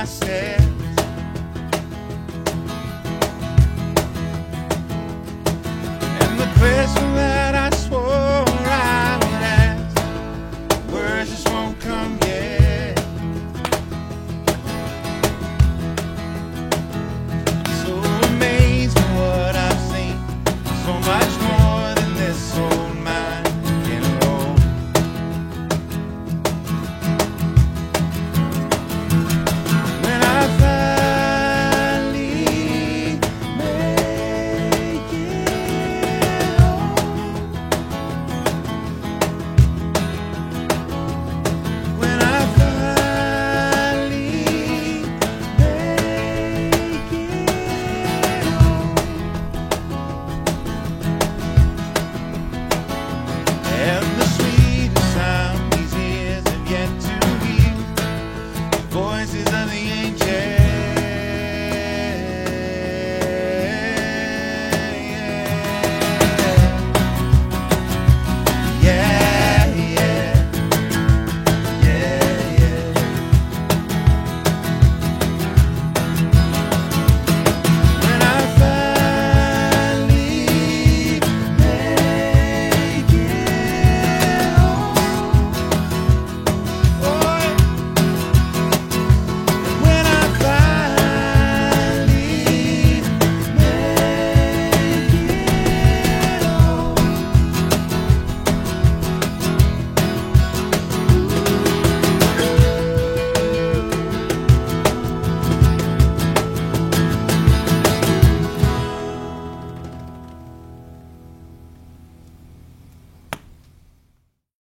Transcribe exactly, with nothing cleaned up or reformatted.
my steps. And the question that I swore I would ask, words just won't come yet. So amazed by what I've seen, so much more than this old mind can hold. When I finally make it home, when I finally make it home, and the sweetest sound these ears have yet to hear, the voices of the angels.